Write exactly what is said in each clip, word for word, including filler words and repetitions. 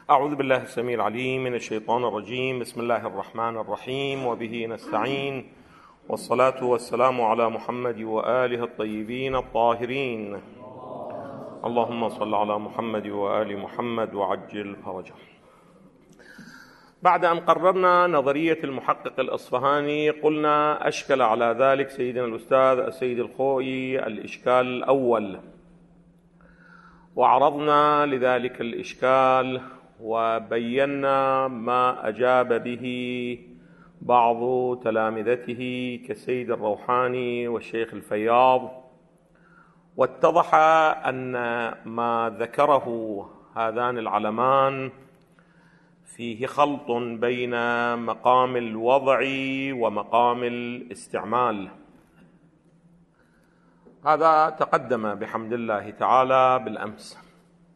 أعوذ بالله السميع العليم من الشيطان الرجيم. بسم الله الرحمن الرحيم، وبه نستعين، والصلاة والسلام على محمد وآله الطيبين الطاهرين. اللهم صل على محمد وآل محمد وعجل فرجه. بعد أن قررنا نظرية المحقق الأصفهاني، قلنا أشكل على ذلك سيدنا الأستاذ السيد الخوئي الإشكال الأول، وعرضنا لذلك الإشكال وبينا ما أجاب به بعض تلامذته كالسيد الروحاني والشيخ الفياض، واتضح أن ما ذكره هذان العلمان فيه خلط بين مقام الوضع ومقام الاستعمال. هذا تقدم بحمد الله تعالى بالأمس.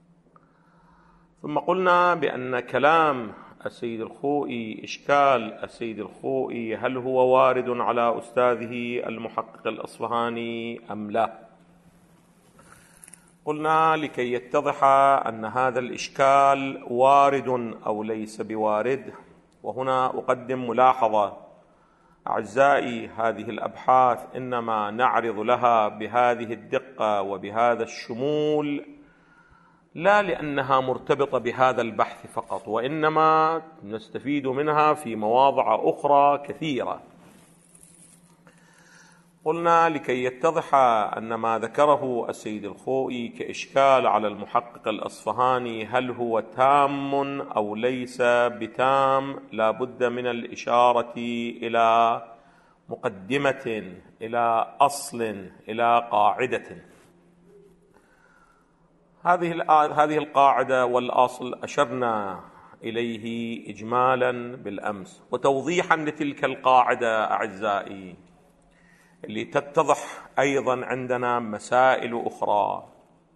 ثم قلنا بأن كلام السيد الخوئي، إشكال السيد الخوئي، هل هو وارد على أستاذه المحقق الأصفهاني أم لا؟ قلنا لكي يتضح أن هذا الإشكال وارد أو ليس بوارد، وهنا أقدم ملاحظة: أعزائي، هذه الأبحاث إنما نعرض لها بهذه الدقة وبهذا الشمول لا لأنها مرتبطة بهذا البحث فقط، وإنما نستفيد منها في مواضع أخرى كثيرة. قلنا لكي يتضح أن ما ذكره السيد الخوئي كإشكال على المحقق الأصفهاني هل هو تام أو ليس بتام، لا بد من الإشارة إلى مقدمة، إلى أصل، إلى قاعدة. هذه هذه القاعدة والأصل أشرنا إليه إجمالا بالأمس، وتوضيحا لتلك القاعدة أعزائي لتتضح أيضا عندنا مسائل أخرى.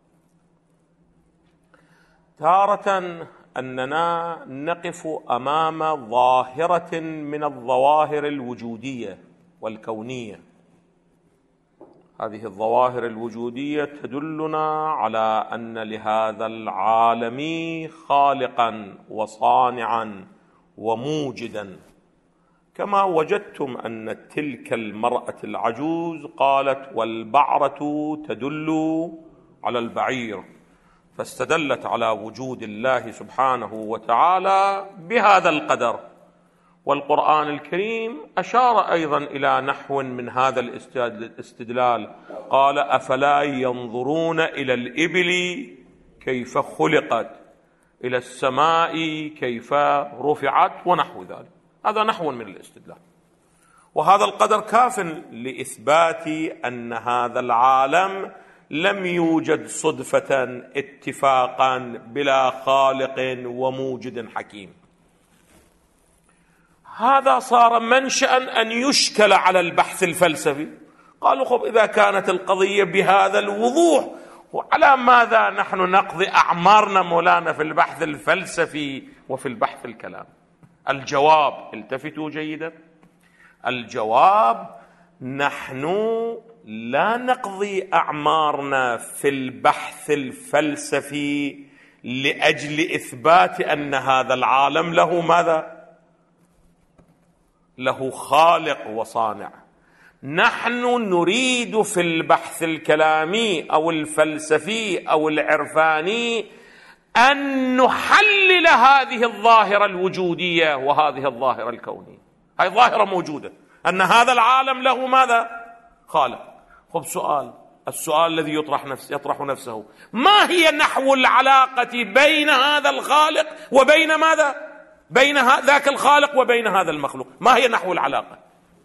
تارة أننا نقف أمام ظاهرة من الظواهر الوجودية والكونية. هذه الظواهر الوجودية تدلنا على أن لهذا العالم خالقا وصانعا وموجدا، كما وجدتم أن تلك المرأة العجوز قالت: والبعرة تدل على البعير، فاستدلت على وجود الله سبحانه وتعالى بهذا القدر. والقرآن الكريم أشار أيضا إلى نحو من هذا الاستدلال، قال: أفلا ينظرون إلى الإبل كيف خلقت، إلى السماء كيف رفعت، ونحو ذلك. هذا نحو من الاستدلال، وهذا القدر كاف لإثبات أن هذا العالم لم يوجد صدفة اتفاقا بلا خالق وموجد حكيم. هذا صار منشأ أن يشكل على البحث الفلسفي. قالوا: خب إذا كانت القضية بهذا الوضوح، وعلى ماذا نحن نقضي أعمارنا مولانا في البحث الفلسفي وفي البحث الكلامي؟ الجواب، التفتوا جيدا، الجواب: نحن لا نقضي أعمارنا في البحث الفلسفي لأجل إثبات أن هذا العالم له ماذا؟ له خالق وصانع. نحن نريد في البحث الكلامي أو الفلسفي أو العرفاني أن نحلل هذه الظاهرة الوجودية وهذه الظاهرة الكونية. هذه ظاهرة موجودة، أن هذا العالم له ماذا؟ خالق. خب سؤال، السؤال الذي يطرح نفسه يطرح نفسه: ما هي نحو العلاقة بين هذا الخالق وبين ماذا؟ بين ذاك الخالق وبين هذا المخلوق. ما هي نحو العلاقة؟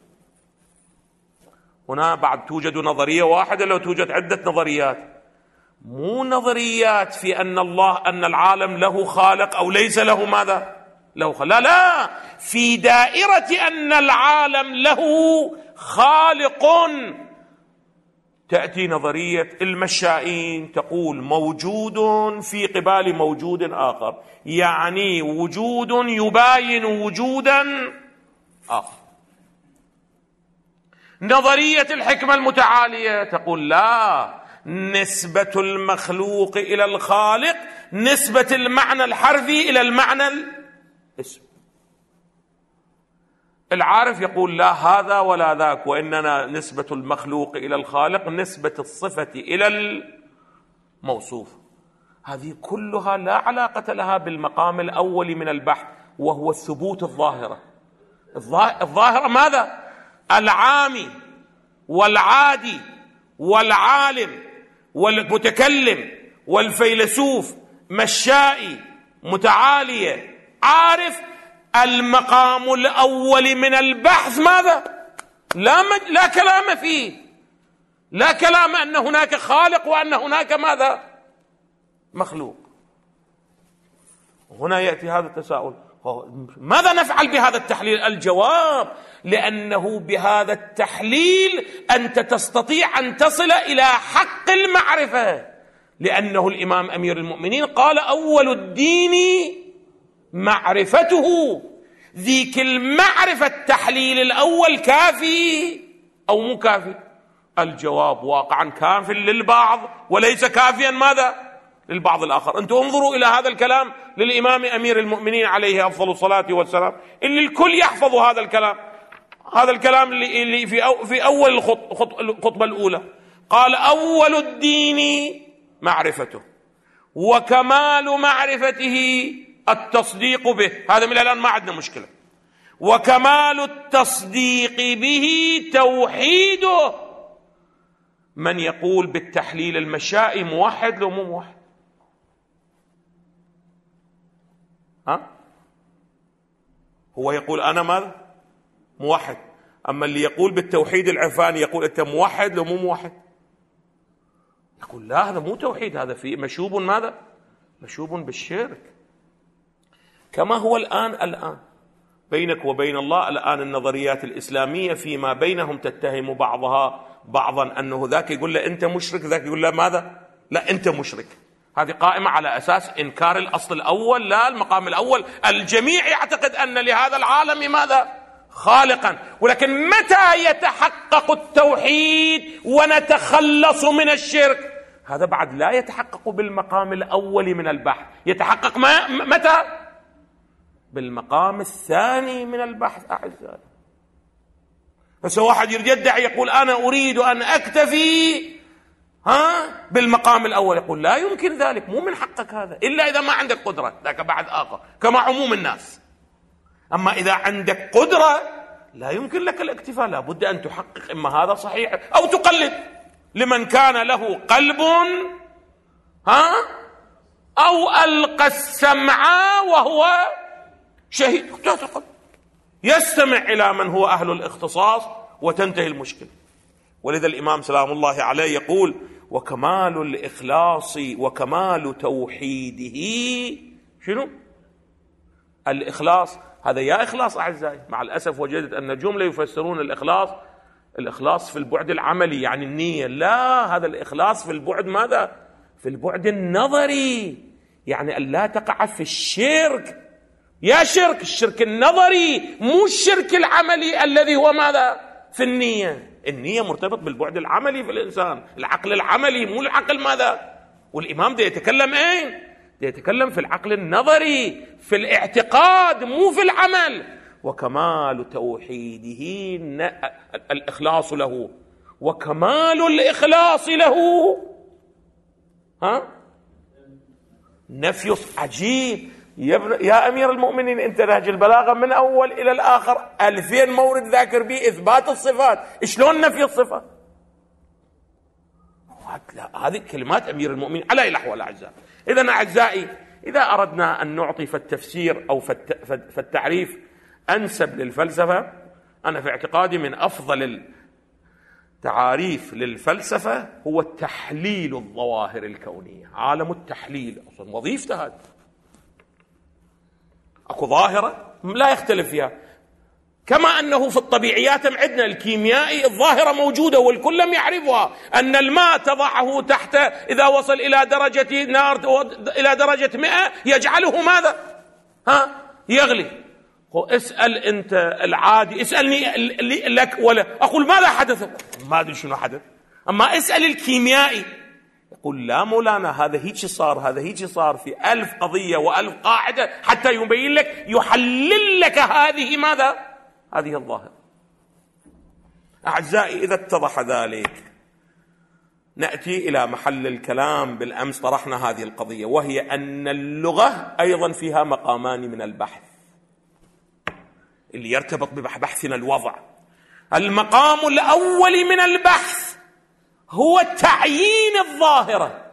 هنا بعد توجد نظرية واحدة، لو توجد عدة نظريات، مو نظريات في أن الله أن العالم له خالق أو ليس له ماذا؟ له خالق. لا لا، في دائرة أن العالم له خالق. تأتي نظرية المشائين تقول موجود في قبال موجود آخر، يعني وجود يباين وجودا آخر. نظرية الحكمة المتعالية تقول لا، نسبة المخلوق إلى الخالق نسبة المعنى الحرفي إلى المعنى الاسم. العارف يقول لا هذا ولا ذاك، وإننا نسبة المخلوق إلى الخالق نسبة الصفة إلى الموصوف. هذه كلها لا علاقة لها بالمقام الأول من البحث، وهو الثبوت الظاهرة. الظاهرة ماذا؟ العامي والعادي والعالم والمتكلم والفيلسوف مشائي متعالية عارف. المقام الأول من البحث ماذا؟ لا, مج... لا كلام فيه، لا كلام أن هناك خالق وأن هناك ماذا؟ مخلوق. هنا يأتي هذا التساؤل، ماذا نفعل بهذا التحليل؟ الجواب لأنه بهذا التحليل أنت تستطيع أن تصل إلى حق المعرفة، لأنه الإمام أمير المؤمنين قال أول الدين معرفته. ذيك المعرفة التحليل الأول كافي أو مو كافي؟ الجواب واقعا كاف للبعض وليس كافيا ماذا؟ للبعض الآخر. أنتم انظروا إلى هذا الكلام للإمام أمير المؤمنين عليه أفضل الصلاة والسلام، اللي الكل يحفظ هذا الكلام. هذا الكلام اللي, اللي في, أو في أول الخطبة الأولى قال أول الدين معرفته وكمال معرفته التصديق به. هذا من الآن ما عندنا مشكلة. وكمال التصديق به توحيده. من يقول بالتحليل المشائي موحد لو مو موحد؟ ها؟ هو يقول أنا ماذا؟ موحد. أما اللي يقول بالتوحيد العرفاني يقول أنت موحد لو مو موحد؟ يقول لا هذا مو توحيد، هذا فيه مشوب ماذا؟ مشوب بالشرك. كما هو الآن الآن بينك وبين الله الآن النظريات الإسلامية فيما بينهم تتهم بعضها بعضا أنه ذاك يقول له أنت مشرك، ذاك يقول له ماذا؟ لا أنت مشرك. هذه قائمة على أساس إنكار الأصل الأول لا المقام الأول. الجميع يعتقد أن لهذا العالم ماذا؟ خالقا. ولكن متى يتحقق التوحيد ونتخلص من الشرك؟ هذا بعد لا يتحقق بالمقام الأول من البحث، يتحقق ما متى؟ بالمقام الثاني من البحث. أعزائي بس واحد يدعي يقول أنا أريد أن أكتفي ها بالمقام الأول، يقول لا يمكن ذلك، مو من حقك هذا إلا إذا ما عندك قدرة، ذاك بعد آخر كما عموم الناس. أما إذا عندك قدرة لا يمكن لك الاكتفاء، لا بد أن تحقق إما هذا صحيح أو تقلد لمن كان له قلب ها أو ألقى السمع وهو شهيد، يستمع إلى من هو أهل الاختصاص وتنتهي المشكلة. ولذا الإمام سلام الله عليه يقول وكمال الإخلاص وكمال توحيده. شنو الإخلاص؟ هذا يا إخلاص أعزائي. مع الأسف وجدت أن جملة يفسرون الإخلاص الإخلاص في البعد العملي يعني النية، لا، هذا الإخلاص في البعد ماذا؟ في البعد النظري، يعني أن لا تقع في الشرك. يا شرك الشرك النظري مو الشرك العملي الذي هو ماذا؟ في النية. النية مرتبط بالبعد العملي في الإنسان، العقل العملي مو العقل ماذا؟ والإمام ده يتكلم أين؟ ده يتكلم في العقل النظري، في الاعتقاد مو في العمل. وكمال توحيده الإخلاص له، وكمال الإخلاص له ها نفي. عجيب يا أمير المؤمنين، أنت نهج البلاغة من أول إلى الآخر ألفين مورد ذاكر به إثبات الصفات، شلون نفي الصفات؟ هذه كلمات أمير المؤمنين على أي الأحوال أعزائي. إذن أعزائي إذا أردنا أن نعطي في التفسير أو في التعريف أنسب للفلسفة، أنا في اعتقادي من أفضل التعاريف للفلسفة هو تحليل الظواهر الكونية. عالم التحليل أصلا وظيفته هذه. أكو ظاهرة لا يختلف فيها، كما أنه في الطبيعيات عندنا الكيميائي الظاهرة موجودة والكل لم يعرفها، أن الماء تضعه تحت إذا وصل إلى درجة نار إلى درجة مئة يجعله ماذا؟ ها يغلي. اسأل أنت العادي، اسألني لك ولا أقول ماذا حدث؟ ما أدري شنو حدث. أما اسأل الكيميائي يقول لا مولانا هذا هيك صار، هذا هيك صار في ألف قضية وألف قاعدة حتى يبين لك، يحلل لك هذه ماذا؟ هذه الظاهرة. أعزائي إذا اتضح ذلك نأتي إلى محل الكلام. بالأمس طرحنا هذه القضية، وهي أن اللغة أيضا فيها مقامان من البحث اللي يرتبط ببحثنا الوضع. المقام الأول من البحث هو تعيين الظاهرة.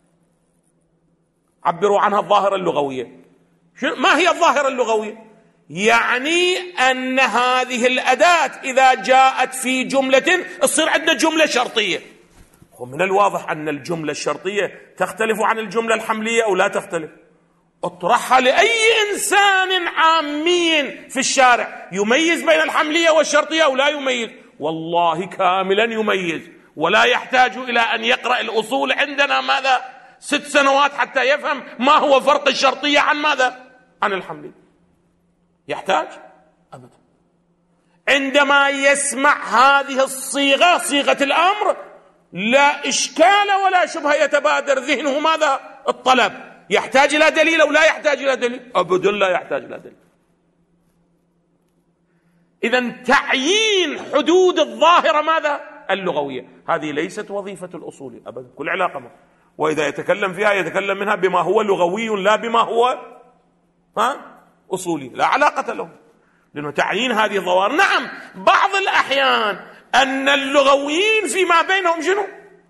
عبروا عنها الظاهرة اللغوية. ما هي الظاهرة اللغوية؟ يعني أن هذه الأداة إذا جاءت في جملة تصير عندنا جملة شرطية. ومن الواضح أن الجملة الشرطية تختلف عن الجملة الحملية أو لا تختلف. اطرحها لأي إنسان عامي في الشارع، يميز بين الحملية والشرطية أو لا يميز؟ والله كاملا يميز، ولا يحتاج إلى أن يقرأ الأصول عندنا ماذا ست سنوات حتى يفهم ما هو فرق الشرطية عن ماذا؟ عن الحملية. يحتاج؟ أبدا. عندما يسمع هذه الصيغة، صيغة الأمر، لا إشكال ولا شبهة يتبادر ذهنه ماذا؟ الطلب. يحتاج إلى دليل أو لا يحتاج إلى دليل؟ أبدا لا يحتاج إلى دليل. إذن تعيين حدود الظاهرة ماذا؟ اللغوية. هذه ليست وظيفة الأصولي أبدا، كل علاقة معه. وإذا يتكلم فيها يتكلم منها بما هو لغوي لا بما هو ها أصولي، لا علاقة له. لأنه تعيين هذه الظواهر، نعم بعض الأحيان أن اللغويين فيما بينهم شنو؟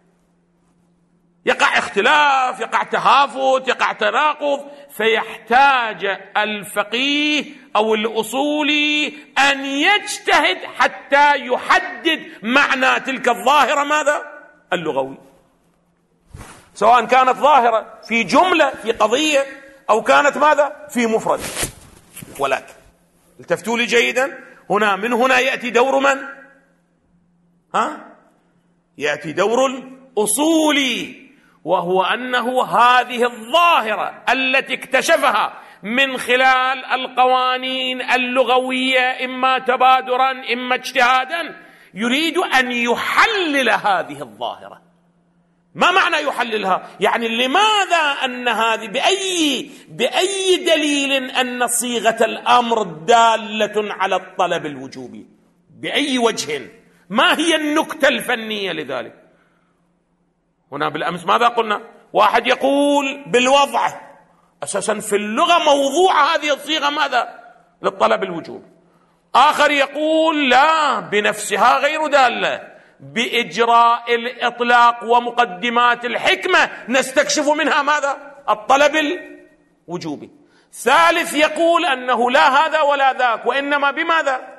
يقع اختلاف، يقع تهافت، يقع تناقض، فيحتاج الفقيه أو الأصولي أن يجتهد حتى يحدد معنى تلك الظاهرة ماذا؟ اللغوي، سواء كانت ظاهرة في جملة في قضية أو كانت ماذا؟ في مفرد. ولكن التفتوا لي جيدا، هنا من هنا يأتي دور من؟ ها؟ يأتي دور الأصولي، وهو أنه هذه الظاهرة التي اكتشفها من خلال القوانين اللغوية إما تبادرا إما اجتهادا، يريد أن يحلل هذه الظاهرة. ما معنى يحللها؟ يعني لماذا أن هذه بأي, بأي دليل أن صيغة الأمر دالة على الطلب الوجوبي؟ بأي وجه؟ ما هي النكتة الفنية لذلك؟ هنا بالأمس ماذا قلنا؟ واحد يقول بالوضع، أساسا في اللغة موضوع هذه الصيغة ماذا؟ للطلب الوجوبي. آخر يقول لا، بنفسها غير دالة، بإجراء الإطلاق ومقدمات الحكمة نستكشف منها ماذا؟ الطلب الوجوبي. ثالث يقول أنه لا هذا ولا ذاك، وإنما بماذا؟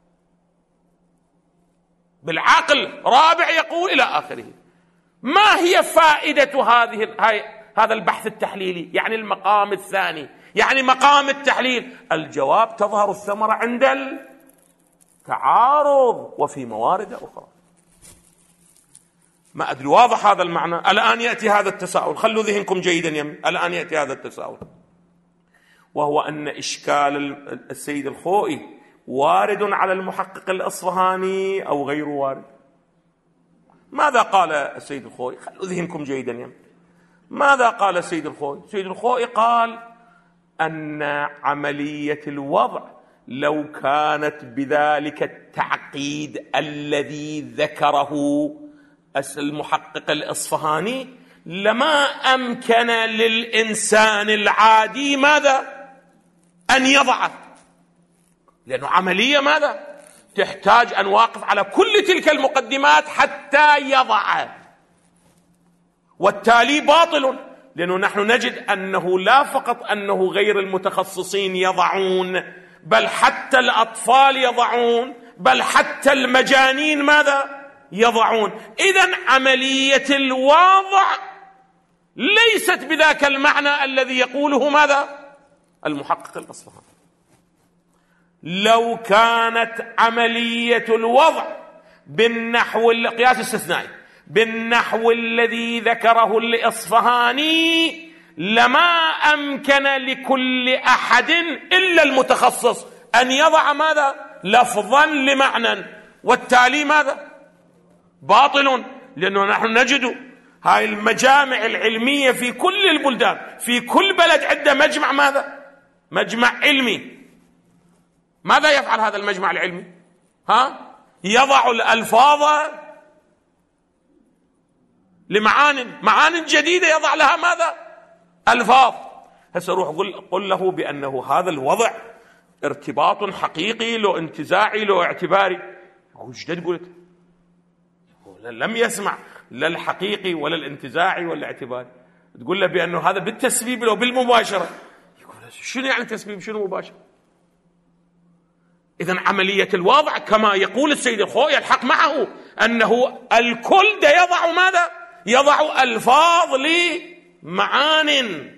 بالعقل. رابع يقول إلى آخره. ما هي فائدة هذه هذا البحث التحليلي؟ يعني المقام الثاني، يعني مقام التحليل. الجواب تظهر الثمرة عند التعارض وفي موارد أخرى. ما أدري واضح هذا المعنى؟ الآن يأتي هذا التساؤل، خلوا ذهنكم جيدا يمين. الآن يأتي هذا التساؤل، وهو أن إشكال السيد الخوئي وارد على المحقق الأصفهاني أو غير وارد. ماذا قال السيد الخوئي؟ خلوا ذهنكم جيدا يمين. ماذا قال السيد الخوئي؟ السيد الخوئي قال أن عملية الوضع لو كانت بذلك التعقيد الذي ذكره المحقق الإصفهاني لما أمكن للإنسان العادي ماذا؟ أن يضعه، لأنه عملية ماذا؟ تحتاج أن واقف على كل تلك المقدمات حتى يضع، والتالي باطل، لأنه نحن نجد أنه لا فقط أنه غير المتخصصين يضعون، بل حتى الأطفال يضعون، بل حتى المجانين ماذا؟ يضعون. إذن عملية الوضع ليست بذاك المعنى الذي يقوله ماذا؟ المحقق الأصفهاني. لو كانت عملية الوضع بالنحو القياس الاستثنائي بالنحو الذي ذكره الإصفهاني لما أمكن لكل أحد إلا المتخصص أن يضع ماذا؟ لفظا لمعنى، والتالي ماذا؟ باطل، لأنه نحن نجد هاي المجامع العلمية في كل البلدان، في كل بلد عنده مجمع ماذا؟ مجمع علمي. ماذا يفعل هذا المجمع العلمي؟ ها؟ يضع الألفاظ لمعان معان جديدة، يضع لها ماذا؟ ألفاظ. هسه روح قل, قل له بأنه هذا الوضع ارتباط حقيقي، لو انتزاعي لو اعتباري. هو جدد قلت لم يسمع لا الحقيقي ولا الانتزاعي ولا الاعتباري، تقول له بأنه هذا بالتسبيب لو بالمباشرة. يقول شنو يعني تسبيب شنو مباشرة؟ إذن عملية الوضع كما يقول السيد الخوئي الحق معه أنه الكل ده يضع ماذا؟ يضع ألفاظ لمعان.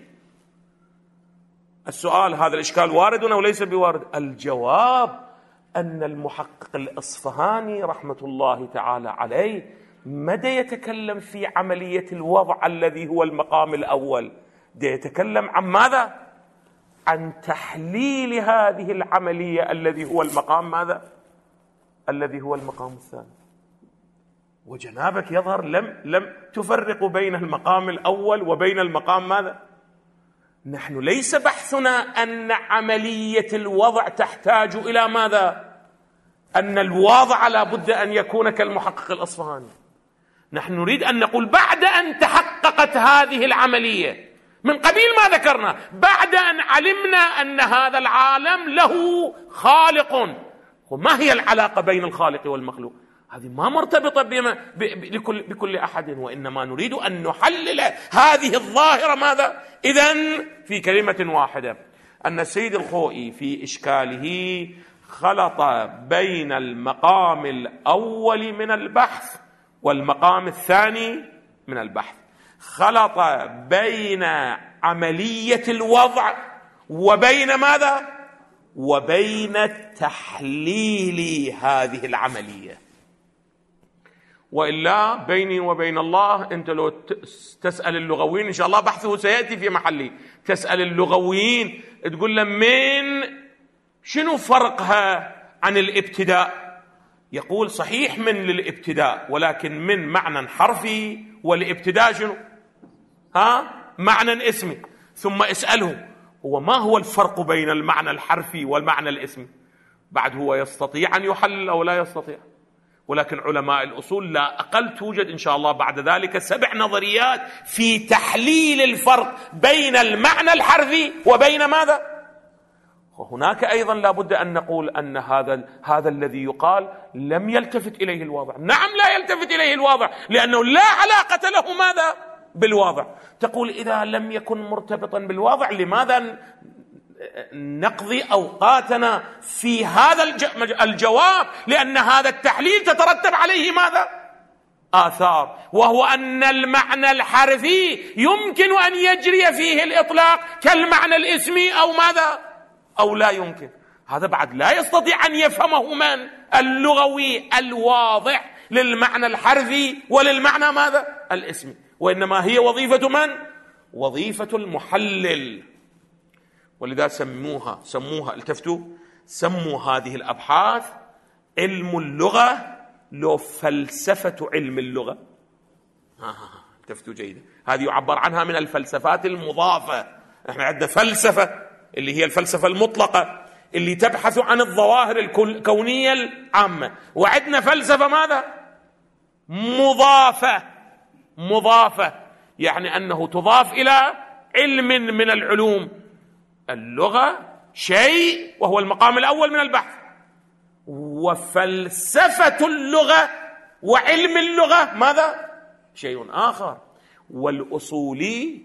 السؤال هذا الإشكال وارد أو ليس بوارد؟ الجواب أن المحقق الإصفهاني رحمة الله تعالى عليه مدى يتكلم في عملية الوضع الذي هو المقام الأول، ده يتكلم عن ماذا؟ عن تحليل هذه العملية الذي هو المقام ماذا؟ الذي هو المقام الثاني. وجنابك يظهر لم لم تفرق بين المقام الأول وبين المقام ماذا؟ نحن ليس بحثنا أن عملية الوضع تحتاج إلى ماذا؟ أن الواضع لا بد أن يكون كالمحقق الأصفهاني. نحن نريد أن نقول بعد أن تحققت هذه العملية من قبيل ما ذكرنا، بعد أن علمنا أن هذا العالم له خالق، وما هي العلاقة بين الخالق والمخلوق؟ هذه ما مرتبطة بما بكل, بكل أحد، وإنما نريد أن نحلل هذه الظاهرة ماذا؟ إذن في كلمة واحدة أن السيد الخوئي في إشكاله خلط بين المقام الأول من البحث والمقام الثاني من البحث، خلط بين عملية الوضع وبين ماذا؟ وبين تحليل هذه العملية. وإلا بيني وبين الله، أنت لو تسأل اللغويين إن شاء الله بحثه سيأتي في محله، تسأل اللغويين تقول لهم من شنو فرقها عن الابتداء؟ يقول صحيح من للابتداء، ولكن من معنى حرفي، والابتداء شنو؟ ها؟ معنى اسمي. ثم اسأله هو ما هو الفرق بين المعنى الحرفي والمعنى الاسمي؟ بعد هو يستطيع أن يحلل أو لا يستطيع، ولكن علماء الأصول لا أقل توجد إن شاء الله بعد ذلك سبع نظريات في تحليل الفرق بين المعنى الحرفي وبين ماذا؟ وهناك أيضا لا بد أن نقول أن هذا هذا الذي يقال لم يلتفت إليه الواضع. نعم لا يلتفت إليه الواضع، لأنه لا علاقة له ماذا؟ بالواضع. تقول إذا لم يكن مرتبطا بالواضع لماذا نقضي أوقاتنا في هذا الجواب؟ لأن هذا التحليل تترتب عليه ماذا؟ آثار، وهو أن المعنى الحرفي يمكن أن يجري فيه الإطلاق كالمعنى الاسمي أو ماذا؟ أو لا يمكن. هذا بعد لا يستطيع أن يفهمه من؟ اللغوي الواضح للمعنى الحرفي وللمعنى ماذا؟ الاسمي. وإنما هي وظيفة من؟ وظيفة المحلل. ولذا سموها سموها التفتوا سموا هذه الأبحاث علم اللغة لو فلسفة علم اللغة. آه التفتوا جيدة، هذه يعبر عنها من الفلسفات المضافة. احنا عندنا فلسفة اللي هي الفلسفة المطلقة اللي تبحث عن الظواهر الكونية العامة، وعندنا فلسفة ماذا؟ مضافة. مضافة يعني أنه تضاف إلى علم من العلوم. اللغة شيء وهو المقام الأول من البحث، وفلسفة اللغة وعلم اللغة ماذا؟ شيء آخر. والأصولي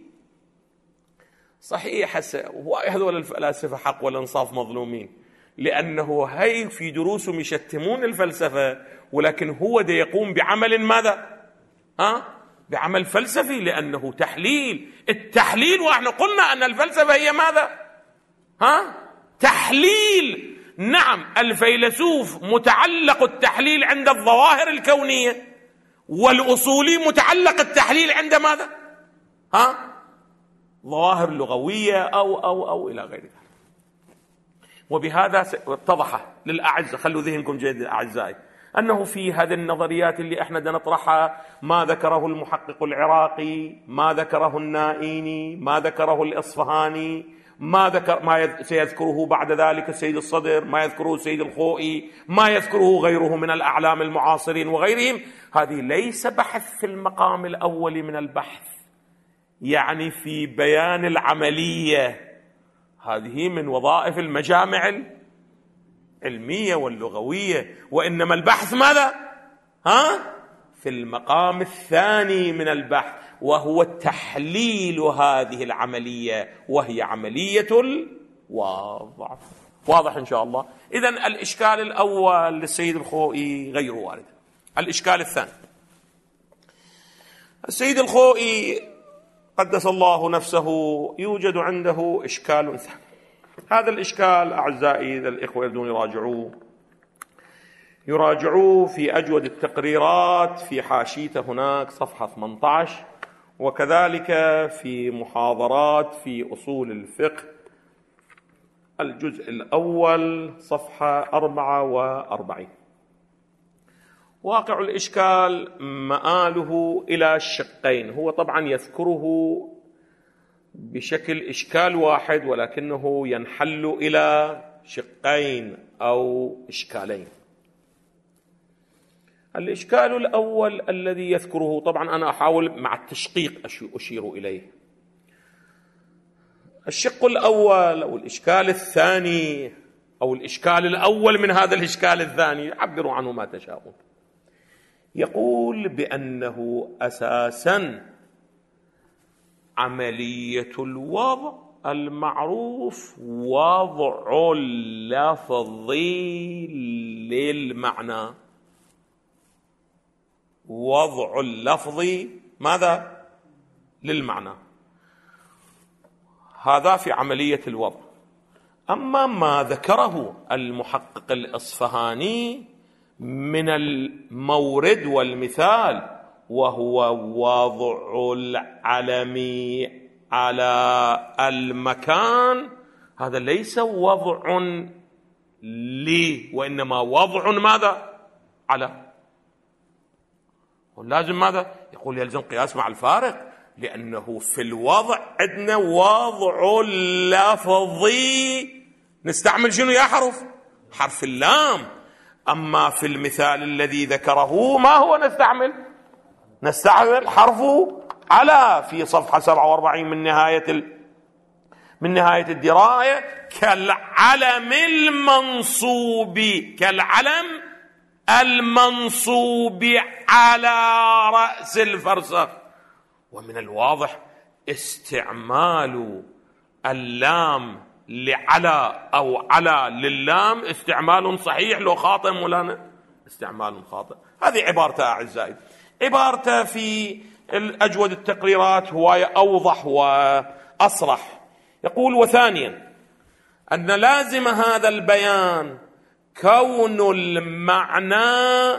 صحيح هذول الفلاسفة حق والإنصاف مظلومين، لأنه هي في دروسهم يشتمون الفلسفة، ولكن هو ده يقوم بعمل ماذا؟ ها؟ بعمل فلسفي، لأنه تحليل. التحليل، وإحنا قلنا أن الفلسفة هي ماذا؟ ها؟ تحليل. نعم الفيلسوف متعلق التحليل عند الظواهر الكونية، والأصولي متعلق التحليل عند ماذا؟ ها؟ ظواهر لغوية أو أو أو إلى غير ذلك. وبهذا اتضح للأعزة، خلوا ذهنكم جيد أعزائي، أنه في هذه النظريات اللي احنا نطرحها ما ذكره المحقق العراقي، ما ذكره النائيني، ما ذكره الإصفهاني، ما ذكر ما سيذكره بعد ذلك السيد الصدر، ما يذكره السيد الخوئي، ما يذكره غيره من الأعلام المعاصرين وغيرهم. هذه ليس بحث في المقام الأول من البحث، يعني في بيان العملية. هذه من وظائف المجامع العلمية واللغوية، وإنما البحث ماذا؟ ها؟ في المقام الثاني من البحث، وهو تحليل هذه العملية، وهي عملية الوضع. واضح إن شاء الله؟ إذن الإشكال الأول للسيد الخوئي غير وارد. الإشكال الثاني، السيد الخوئي قدس الله نفسه يوجد عنده إشكال ثاني. هذا الإشكال أعزائي إذا الإخوة يريدون يراجعوه يراجعوه في أجود التقريرات في حاشيته هناك صفحة ثمانية عشر، وكذلك في محاضرات في أصول الفقه الجزء الأول صفحة أربعة وأربعين. واقع الإشكال مآله إلى الشقين، هو طبعا يذكره بشكل إشكال واحد ولكنه ينحل إلى شقين أو إشكالين. الإشكال الأول الذي يذكره، طبعا أنا أحاول مع التشقيق أشير إليه. الشق الأول أو الإشكال الثاني أو الإشكال الأول من هذا الإشكال الثاني، عبروا عنه ما تشاءون. يقول بأنه أساساً عملية الوضع المعروف وضع اللفظ للمعنى. وضع اللفظ ماذا؟ للمعنى. هذا في عملية الوضع. أما ما ذكره المحقق الإصفهاني من المورد والمثال، وهو وضع العلم على المكان، هذا ليس وضع لي، وإنما وضع ماذا؟ على. لازم ماذا؟ يقول يلزم قياس مع الفارق، لأنه في الوضع عندنا وضع اللفظ نستعمل شنو يا حرف؟ حرف اللام. أما في المثال الذي ذكره ما هو نستعمل؟ نستعمل حرف على في صفحة سبعة وأربعين من نهاية ال... من نهاية الدراية، كالعلم المنصوب، كالعلم المنصوب على رأس الفرسخ. ومن الواضح استعمال اللام لعلى أو على للام استعمال صحيح، لو خاطئ مولانا استعمال خاطئ. هذه عبارته أعزائي. عبارته في الأجود التقريرات هواية أوضح وأصرح. يقول وثانيا أن لازم هذا البيان كون المعنى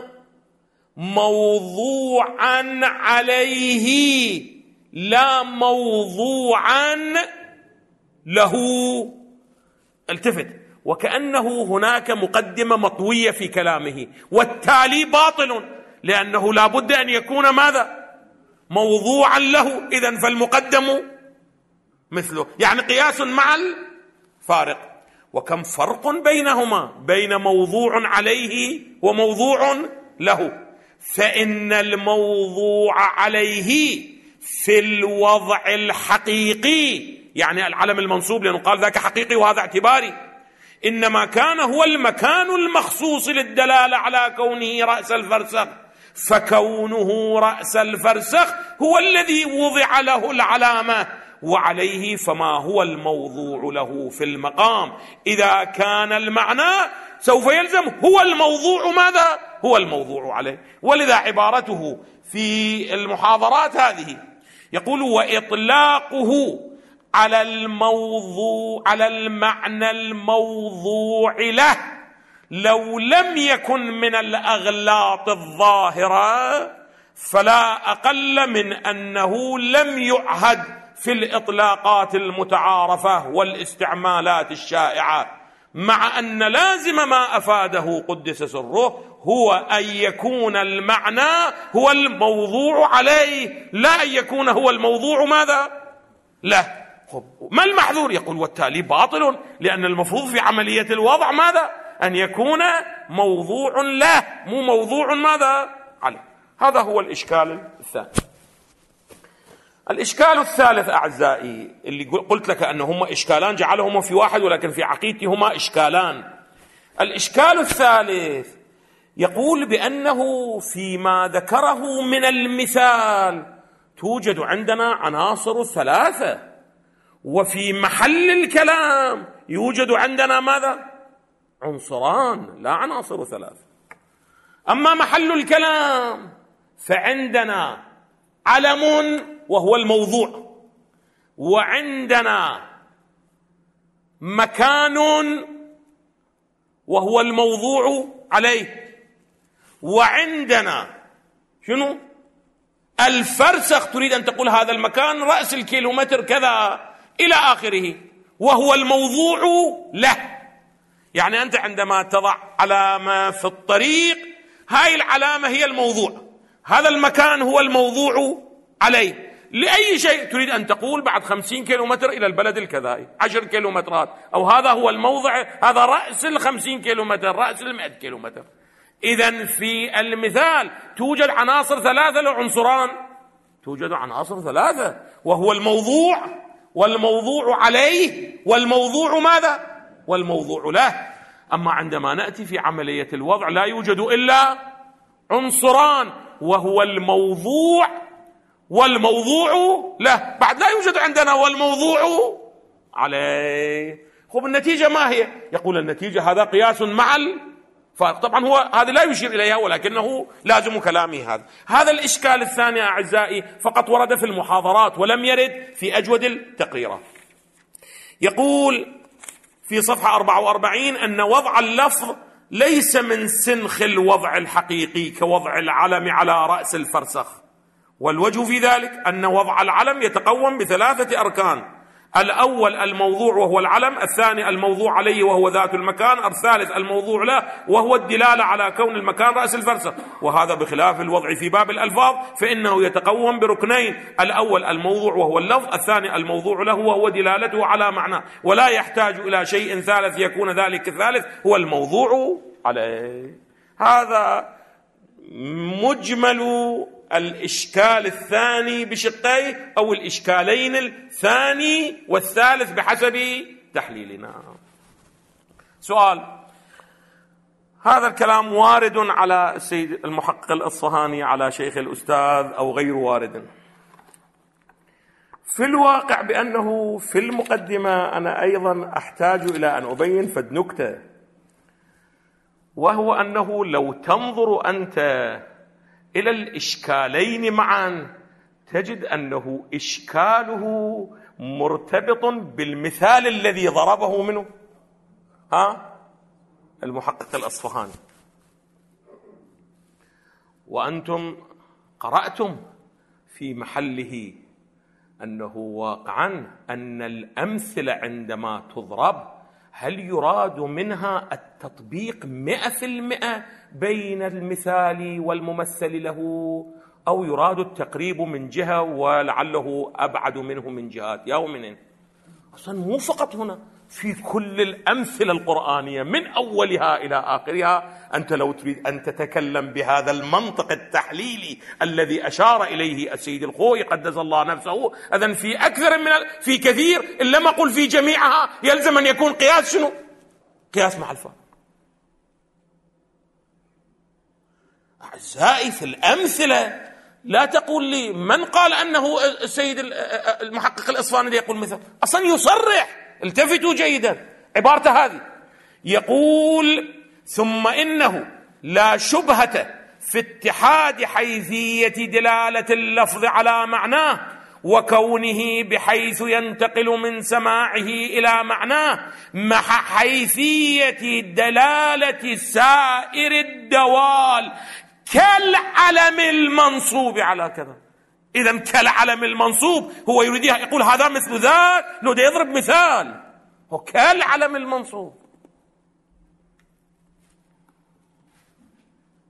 موضوعا عليه لا موضوعا له. التفت، وكأنه هناك مقدمة مطوية في كلامه، والتالي باطل، لأنه لا بد أن يكون ماذا؟ موضوعا له. إذن فالمقدم مثله، يعني قياس مع الفارق. وكم فرق بينهما، بين موضوع عليه وموضوع له. فإن الموضوع عليه في الوضع الحقيقي، يعني العلم المنصوب، لأنه قال ذاك حقيقي وهذا اعتباري، إنما كان هو المكان المخصوص للدلالة على كونه رأس الفرسخ، فكونه رأس الفرسخ هو الذي وضع له العلامة، وعليه فما هو الموضوع له في المقام. إذا كان المعنى سوف يلزم هو الموضوع ماذا؟ هو الموضوع عليه. ولذا عبارته في المحاضرات هذه يقول وإطلاقه على الموضوع على المعنى الموضوع له لو لم يكن من الأغلاط الظاهرة فلا أقل من أنه لم يعهد في الإطلاقات المتعارفة والاستعمالات الشائعة، مع أن لازم ما أفاده قدس سره هو أن يكون المعنى هو الموضوع عليه، لا أن يكون هو الموضوع ماذا؟ لا. ما المحذور؟ يقول والتالي باطل، لأن المفروض في عملية الوضع ماذا؟ أن يكون موضوع له، مو موضوع ماذا؟ عليه. هذا هو الإشكال الثاني. الإشكال الثالث أعزائي، اللي قلت لك أنهما إشكالان جعلهما في واحد، ولكن في عقيدتي هما إشكالان. الإشكال الثالث يقول بأنه فيما ذكره من المثال توجد عندنا عناصر ثلاثة، وفي محل الكلام يوجد عندنا ماذا؟ عنصران لا عناصر ثلاثة. أما محل الكلام فعندنا علم وهو الموضوع، وعندنا مكان وهو الموضوع عليه، وعندنا شنو؟ الفرسخ، تريد أن تقول هذا المكان رأس الكيلومتر كذا إلى آخره، وهو الموضوع له. يعني أنت عندما تضع علامة في الطريق، هاي العلامة هي الموضوع، هذا المكان هو الموضوع عليه. لأي شيء تريد أن تقول بعد خمسين كيلومتر إلى البلد الكذائي، عشر كيلومترات، أو هذا هو الموضع، هذا رأس الخمسين كيلومتر، رأس المئة كيلومتر. إذن في المثال توجد عناصر ثلاثة لو عنصران؟ توجد عناصر ثلاثة، وهو الموضوع والموضوع عليه والموضوع ماذا؟ والموضوع له. أما عندما نأتي في عملية الوضع لا يوجد إلا عنصران، وهو الموضوع والموضوع له، بعد لا يوجد عندنا والموضوع عليه. خب النتيجة ما هي؟ يقول النتيجة هذا قياس مع الفارق. طبعا هو هذا لا يشير إليها، ولكنه لازم كلامي هذا. هذا الإشكال الثاني أعزائي فقط ورد في المحاضرات ولم يرد في أجود التقريرات. يقول في صفحة أربعة وأربعين أن وضع اللفظ ليس من سنخ الوضع الحقيقي كوضع العلم على رأس الفرسخ، والوجه في ذلك أن وضع العلم يتقوم بثلاثة أركان: الأول الموضوع وهو العلم، الثاني الموضوع عليه وهو ذات المكان، الثالث الموضوع له وهو الدلالة على كون المكان رأس الفرسخ. وهذا بخلاف الوضع في باب الألفاظ، فإنه يتقوم بركنين: الأول الموضوع وهو اللفظ، الثاني الموضوع له وهو دلالته على معناه، ولا يحتاج إلى شيء ثالث يكون ذلك الثالث هو الموضوع عليه. هذا مجمل الإشكال الثاني بشقيه، أو الإشكالين الثاني والثالث بحسب تحليلنا. سؤال: هذا الكلام وارد على السيد المحقق الأصفهاني على شيخ الأستاذ أو غير وارد؟ في الواقع بأنه في المقدمة أنا أيضا أحتاج إلى أن أبين فد نكتة، وهو أنه لو تنظر أنت إلى الإشكالين معا تجد أنه إشكاله مرتبط بالمثال الذي ضربه منه ها المحقق الأصفهاني. وأنتم قرأتم في محله أنه واقعا أن الأمثلة عندما تضرب هل يراد منها التطبيق مئة في المئة بين المثال والممثل له، أو يراد التقريب من جهة ولعله أبعد منه من جهات؟ يا ومنين؟ أصلا مو فقط هنا، في كل الأمثلة القرآنية من أولها إلى آخرها. أنت لو تريد أن تتكلم بهذا المنطق التحليلي الذي أشار إليه السيد الخوئي قدس الله نفسه، أذن في أكثر من ال... في كثير، إن لم أقل في جميعها، يلزم أن يكون قياس شنو؟ قياس مع الفارق. أعزائي في الأمثلة لا تقول لي من قال أنه السيد المحقق الأصفهاني يقول مثل، أصلا يصرح. التفتوا جيدا عبارته هذه، يقول: ثم إنه لا شبهة في اتحاد حيثية دلالة اللفظ على معناه وكونه بحيث ينتقل من سماعه إلى معناه مع حيثية دلالة سائر الدوال كالعلم المنصوب على كذا. إذن كالعلم المنصوب هو يريدها، يقول هذا مثل ذاك، لو ده يضرب مثال هو كالعلم المنصوب.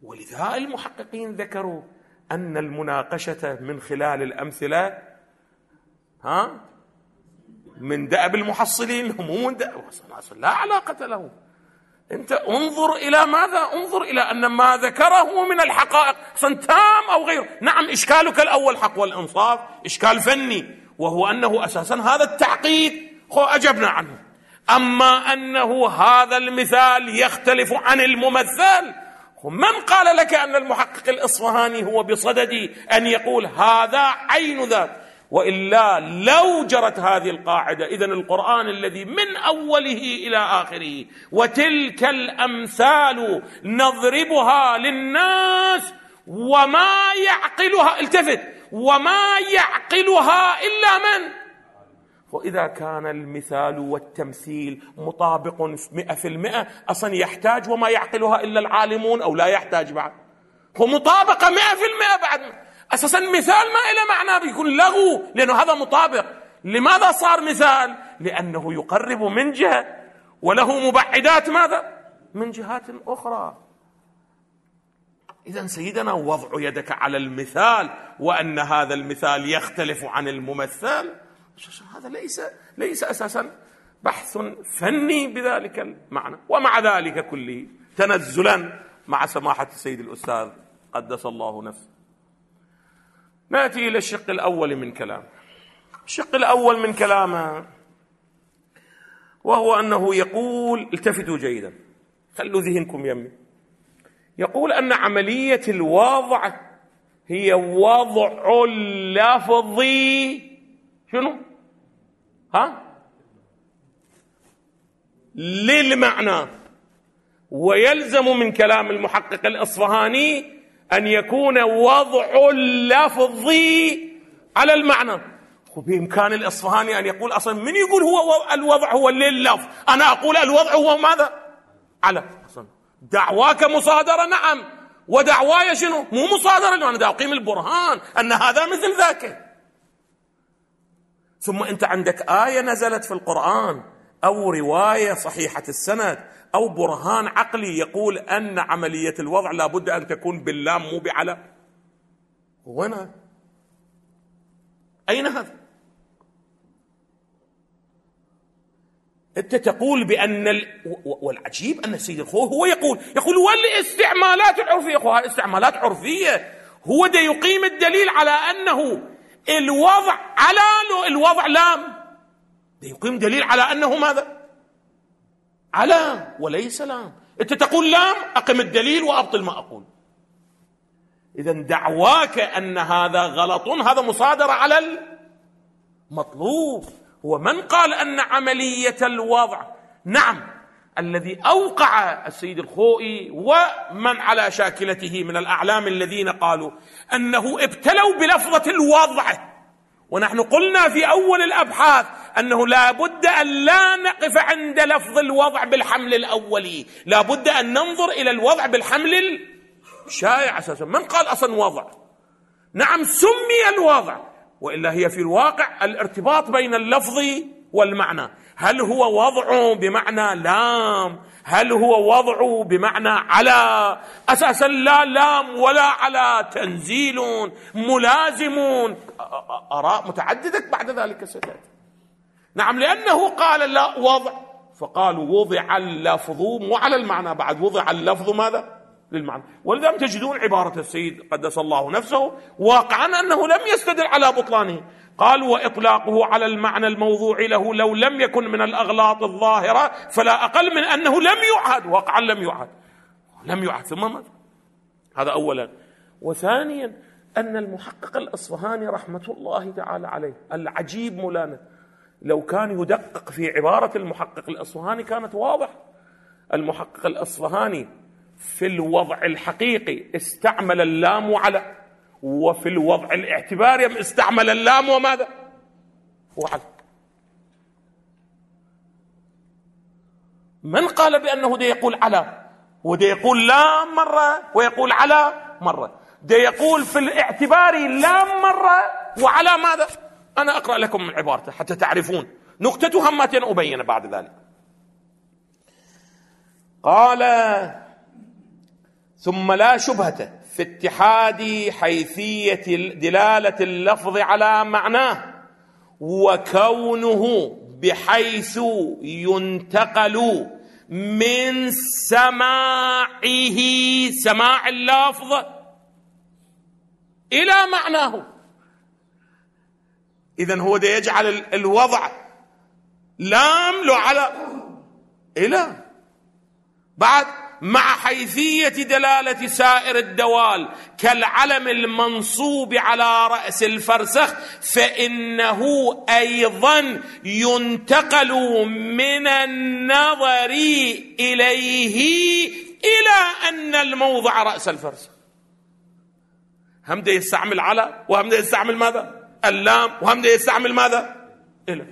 ولذا المحققين ذكروا أن المناقشة من خلال الأمثلة ها من دأب المحصلين، مو من دأب لا علاقة له. أنت انظر إلى ماذا؟ انظر إلى أن ما ذكره من الحقائق تام أو غيره. نعم إشكالك الأول حق والإنصاف إشكال فني، وهو أنه أساسا هذا التعقيد خو أجبنا عنه. أما أنه هذا المثال يختلف عن الممثل، من قال لك أن المحقق الإصفهاني هو بصدد أن يقول هذا عين ذاك؟ وإلا لو جرت هذه القاعدة إذن القرآن الذي من أوله إلى آخره وتلك الأمثال نضربها للناس وما يعقلها، التفت، وما يعقلها إلا من؟ وإذا كان المثال والتمثيل مطابق مئة في المئة أصلا يحتاج وما يعقلها إلا العالمون أو لا يحتاج بعد؟ هو مطابقة مئة في المئة بعد أساسا مثال ما إلى معنى بيكون لغو، لأنه هذا مطابق. لماذا صار مثال؟ لأنه يقرب من جهة وله مبعدات ماذا؟ من جهات أخرى. إذن سيدنا وضع يدك على المثال وأن هذا المثال يختلف عن الممثل، هذا ليس ليس أساسا بحث فني بذلك المعنى. ومع ذلك كله تنزلا مع سماحة السيد الأستاذ قدس الله نفسه نأتي إلى الشق الأول من كلامه. الشق الأول من كلامه وهو أنه يقول، التفتوا جيدا خلوا ذهنكم يمي، يقول أن عملية الوضع هي وضع اللفظي شنو؟ ها؟ للمعنى، ويلزم من كلام المحقق الإصفهاني أن يكون وضع اللفظ على المعنى. بإمكان الإصفهاني أن يقول أصلا من يقول هو الوضع هو لللفظ، أنا أقول الوضع هو ماذا؟ على أصلا دعواك مصادرة، نعم، ودعواي شنو؟ مو مصادرة، لأن أنا أقيم البرهان أن هذا مثل ذاك. ثم أنت عندك آية نزلت في القرآن أو رواية صحيحة السند أو برهان عقلي يقول أن عملية الوضع لابد أن تكون باللام مو بعلى. وين هذا؟ أين هذا؟ أنت تقول بأن ال... والعجيب أن السيد الخوي هو يقول يقول والاستعمالات العرفية، أخوها استعمالات عرفية، هو ده يقيم الدليل على أنه الوضع على الوضع لام، ده يقيم دليل على أنه ماذا؟ على وليس لام. أنت تقول لام، أقم الدليل وأبطل ما أقول. إذن دعواك أن هذا غلط هذا مصادرة على المطلوب. ومن قال أن عملية الوضع، نعم، الذي أوقع السيد الخوئي ومن على شاكلته من الأعلام الذين قالوا أنه ابتلوا بلفظة الوضع، ونحن قلنا في أول الأبحاث أنه لا بد أن لا نقف عند لفظ الوضع بالحمل الأولي، لا بد أن ننظر إلى الوضع بالحمل الشائع أساسا. من قال أصلا وضع؟ نعم سمي الوضع، وإلا هي في الواقع الارتباط بين اللفظ والمعنى. هل هو وضع بمعنى لام؟ هل هو وضع بمعنى على؟ أساسا لا لام ولا على، تنزيل ملازم، آراء متعددة بعد ذلك ستأتي. نعم، لأنه قال لا وضع فقالوا وضع اللفظ مو على المعنى، بعد وضع اللفظ ماذا؟ للمعنى. ولذا تجدون عبارة السيد قدس الله نفسه واقعا أنه لم يستدل على بطلانه، قال وإطلاقه على المعنى الموضوع له لو لم يكن من الأغلاط الظاهرة فلا أقل من أنه لم يعهد، واقعا لم يعهد لم يعهد ثم ماذا؟ هذا أولا. وثانيا أن المحقق الإصفهاني رحمة الله تعالى عليه العجيب مولانا لو كان يدقق في عبارة المحقق الإصفهاني كانت واضح. المحقق الإصفهاني في الوضع الحقيقي استعمل اللام على، وفي الوضع الاعتباري استعمل اللام وماذا؟ وعلى. من قال بأنه ده يقول على وده يقول لام مرة ويقول على مرة؟ ده يقول في الاعتباري لام مرة وعلى ماذا؟ أنا أقرأ لكم من عبارته حتى تعرفون نقطة هامة أبين بعد ذلك. قال ثم لا شبهة في اتحاد حيثية دلالة اللفظ على معناه وكونه بحيث ينتقل من سماعه سماع اللفظ إلى معناه. إذن هو ده يجعل الوضع لام لو على إلى بعد مع حيثية دلالة سائر الدوال كالعلم المنصوب على رأس الفرسخ، فإنه أيضا ينتقل من النظر إليه إلى أن الموضع رأس الفرسخ. هم ده يستعمل على، وهم ده يستعمل ماذا؟ اللام، وهم ده يستعمل ماذا؟ إلى.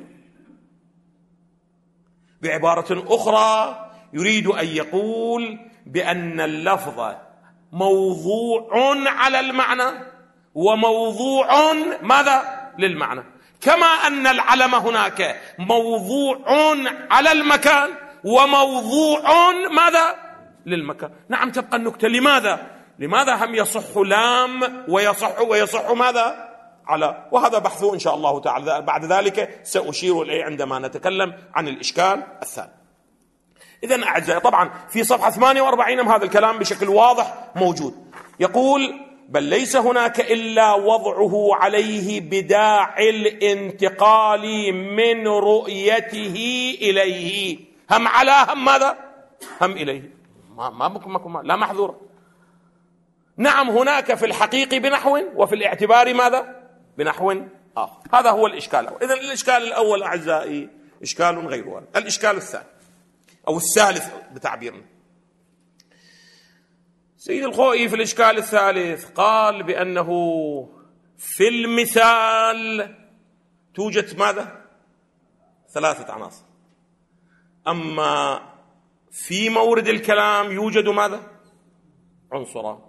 بعبارة أخرى يريد أن يقول بأن اللفظ موضوع على المعنى وموضوع ماذا؟ للمعنى، كما أن العلم هناك موضوع على المكان وموضوع ماذا؟ للمكان. نعم، تبقى النكتة لماذا؟ لماذا هم يصح لام ويصح ويصح ماذا؟ على، وهذا بحثه إن شاء الله تعالى بعد ذلك سأشير إليه عندما نتكلم عن الإشكال الثاني. إذن أعزائي، طبعا في صفحة ثمانية وأربعين هذا الكلام بشكل واضح موجود. يقول: بل ليس هناك إلا وضعه عليه بداعي الانتقال من رؤيته إليه. هم على هم ماذا؟ هم إليه، ما ما بكم لا محذورة. نعم، هناك في الحقيقة بنحو وفي الاعتبار ماذا؟ بنحو آخر. هذا هو الإشكال الأول. إذن الإشكال الأول أعزائي إشكال غير واضح. الإشكال الثاني أو الثالث بتعبيرنا، سيد الخوئي في الإشكال الثالث قال بأنه في المثال توجد ماذا؟ ثلاثة عناصر، أما في مورد الكلام يوجد ماذا؟ عنصران.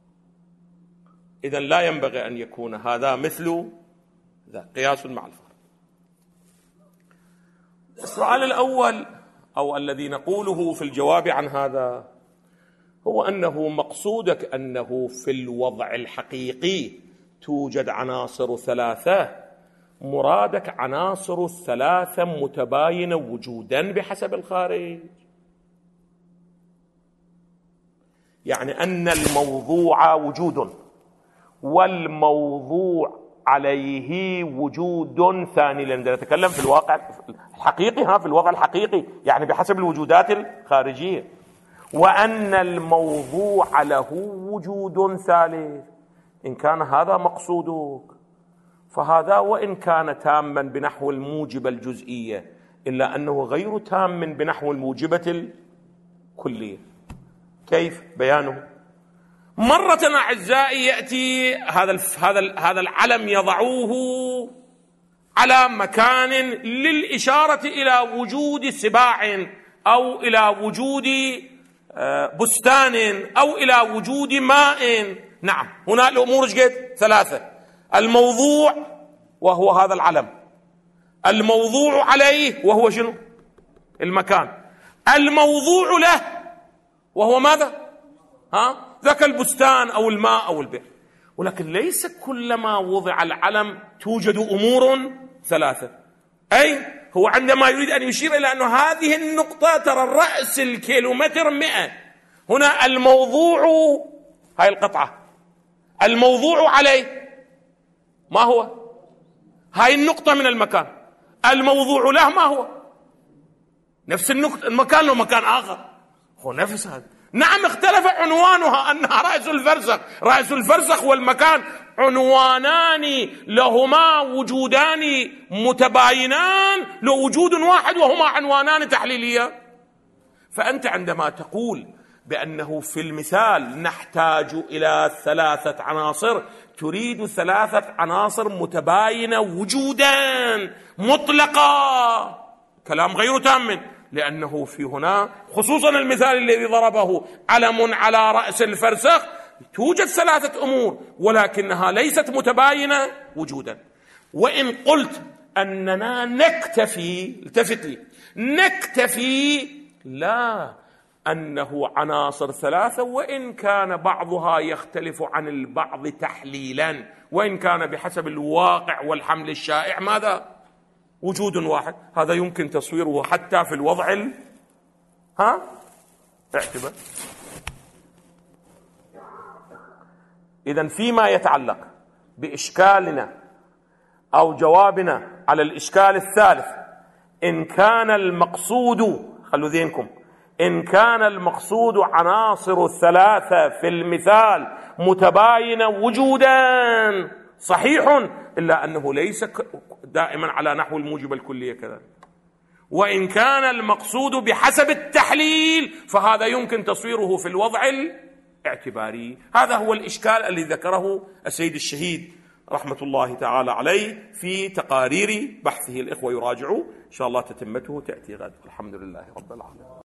إذن لا ينبغي أن يكون هذا مثل ذا، قياس مع الفرق. السؤال الأول أو الذي نقوله في الجواب عن هذا هو أنه مقصودك أنه في الوضع الحقيقي توجد عناصر ثلاثة، مرادك عناصر الثلاثة متباينة وجودا بحسب الخارج، يعني أن الموضوع وجود والموضوع عليه وجود ثاني، لأننا نتكلم في الواقع الحقيقي، ها في الواقع الحقيقي يعني بحسب الوجودات الخارجية، وأن الموضوع له وجود ثالث. إن كان هذا مقصودك فهذا وإن كان تاما بنحو الموجبة الجزئية إلا أنه غير تام بنحو الموجبة الكلية. كيف بيانه؟ مرة أعزائي يأتي هذا هذا هذا العلم يضعوه على مكان للإشارة إلى وجود سباع أو إلى وجود بستان أو إلى وجود ماء. نعم، هنا الأمور جد ثلاثة: الموضوع وهو هذا العلم، الموضوع عليه وهو شنو؟ المكان، الموضوع له وهو ماذا؟ ها ذاك البستان أو الماء أو البئر. ولكن ليس كلما وضع العلم توجد أمور ثلاثة. أي هو عندما يريد أن يشير إلى أن هذه النقطة ترى الرأس الكيلومتر مئة، هنا الموضوع هاي القطعة، الموضوع عليه ما هو؟ هاي النقطة من المكان، الموضوع له ما هو؟ نفس النقطة، المكان له مكان آخر، هو نفس هذا. نعم، اختلف عنوانها أنها رأس الفرسخ، رأس الفرسخ والمكان عنوانان لهما وجودان متباينان، لوجود واحد وهما عنوانان تحليليان. فأنت عندما تقول بأنه في المثال نحتاج إلى ثلاثة عناصر، تريد ثلاثة عناصر متباينة وجودان مطلقة، كلام غير تام، لأنه في هنا خصوصا المثال الذي ضربه علم على رأس الفرسخ توجد ثلاثة أمور ولكنها ليست متباينة وجودا. وإن قلت أننا نكتفي، التفت لي، نكتفي، لا، أنه عناصر ثلاثة، وإن كان بعضها يختلف عن البعض تحليلا، وإن كان بحسب الواقع والحمل الشائع ماذا؟ وجود واحد. هذا يمكن تصويره حتى في الوضع ال... ها اعتبر. إذن فيما يتعلق بإشكالنا أو جوابنا على الإشكال الثالث، إن كان المقصود، خلوا ذهنكم، إن كان المقصود عناصر الثلاثة في المثال متباينة وجودا صحيح، إلا أنه ليس دائما على نحو الموجب الكلية كذلك. وإن كان المقصود بحسب التحليل فهذا يمكن تصويره في الوضع الاعتباري. هذا هو الإشكال الذي ذكره السيد الشهيد رحمة الله تعالى عليه في تقارير بحثه. الإخوة يراجعوا إن شاء الله، تتمته تأتي غد. الحمد لله رب العالمين.